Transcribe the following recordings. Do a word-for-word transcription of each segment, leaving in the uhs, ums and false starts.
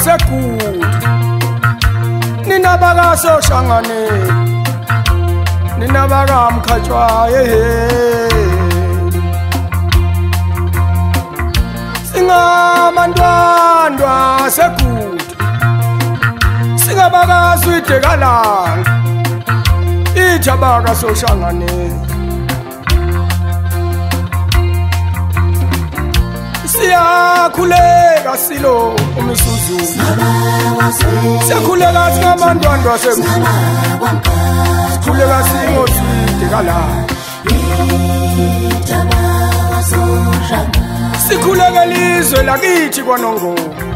segudi nina baka soshangane nina baka mkhatshwaye singamantwandwa segudi singabaka swide kalanga ijabaka soshangane siyakhuleka silo umisuzu siyakhuleka singamantwandwa segudi sikhuleka singoswide kalanga sikhuleka lizwe lakithi kwaNongo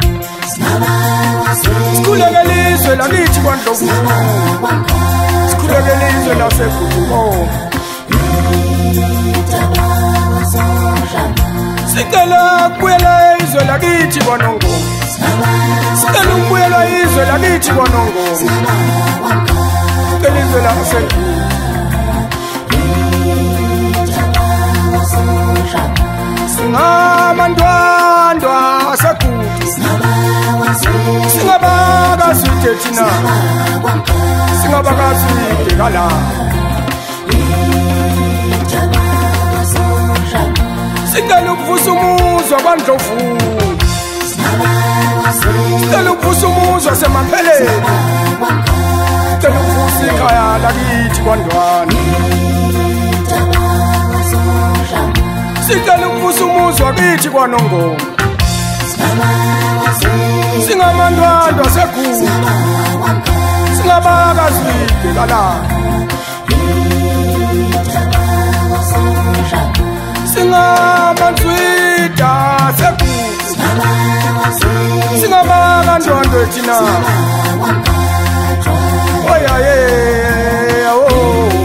sikhuleka lizwe lakithi kwaNdlovu sikhuleka lizwe laseGudumo sicela kubuyela izwe lakithi kwaNongo sicela ukubuyela izwe lakithi kwaNongo sicela izwe laseGudumo singamantwandwa segudi singabaka swide thina singabaka swide kala sicela ukuvusa umuzwa kwaNdlovu sicela ukuvusa umuzwa semapheleni sicela ukuvusa ikhaya lakithi kwaNdwana sicela ukuvusa umuzwa kithi kwaNongo singamantwandwa segudi singabaka swide kala singamantswida segudi singabaka ndwandwe thina oyaye awo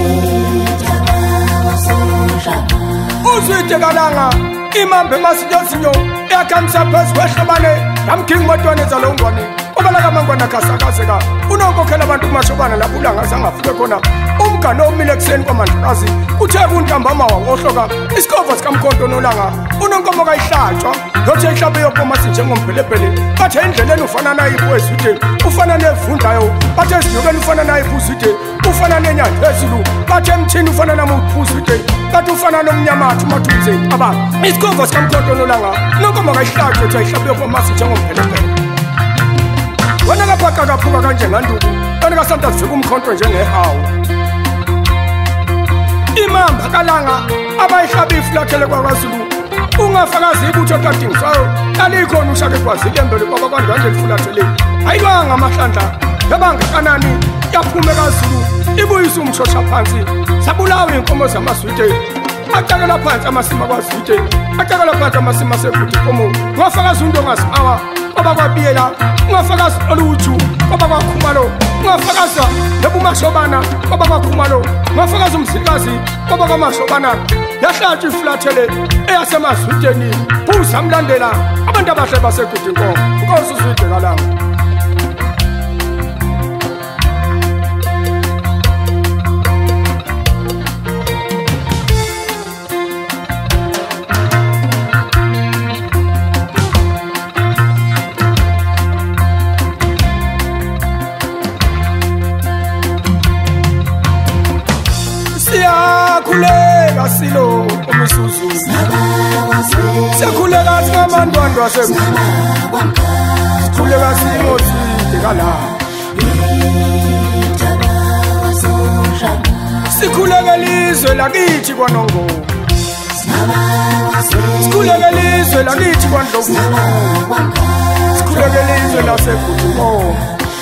uzwide kalanga imambe masiyosinyo yakhamisa phezu kwehlobane yamginga motwane zalongwane obala kamangwana khasakaseka unonkokhela abantu kumashobana lapho ulangazange afike khona umgano omile ekuseni kwamandlakazi kuthe kuntambama wawohloka isikhovo sikamkhonto nolanga unonkomo kayihlatshwa yothi ehlabe yokoma sinjengombhelebhele bathe endleleni ufana nayiphu ezwide ufana nevundlayo bathe ezinyokeni ufana nayiphu uzwide ufana nenyanda phezulu bathe emthini ufana namuphu uzwide bathi ufana nomnyamathu mathunzeni aba isikhovo sikamkhonto nolanga unonkomo kayihlatshwa yothi ehlabe yokoma sinjengombhelebhele wena kapaka kaphuka kanje nganduku wena kasanta zifika umkhonto njengehawu imamba kalanga abayihlaba iflathele kwaKwaZulu ungafakazi ibutho kadingisayo alikhona ushake kwazile embele kwaba kwaNdwandwe lifulathele ayikwanga amahlandla yabangakanani yaphume kaZulu ibuyisa umshosha phansi sabulawa inkomo zamaswide acakela phansi amasima kwaZwide acakela phansi amasima seGudumo ngafakazi unto ngasihawa kwaba kwabiyela ungafakazi oluthu kwaba kwakhumalo ungafakaza nebumashobana kwaba kwakhumalo ungafakaza umzikazi kwaba kwamashobana yahlatshwa iflathele eyasemaswideni buza mlandela abantu abahle baseGudumo inkosi uZwide kalanga siyakhuleka silo umisuzu siyakhuleka singamantwandwa segudi sikhuleka singoswide kala sikhuleka lizwe lakithi kwaNongo sikhuleka lizwe lakithi kwaNdlovu sikhuleka lizwe laseGudumo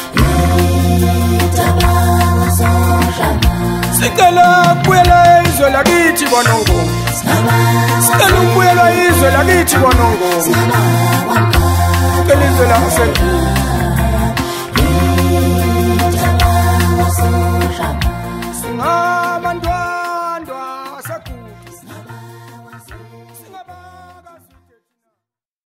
sicela kubuyela izwe lakithi kwaNongo sicela ukubuyela izwe lakithi kwaNongo sicela izwe laseGudumo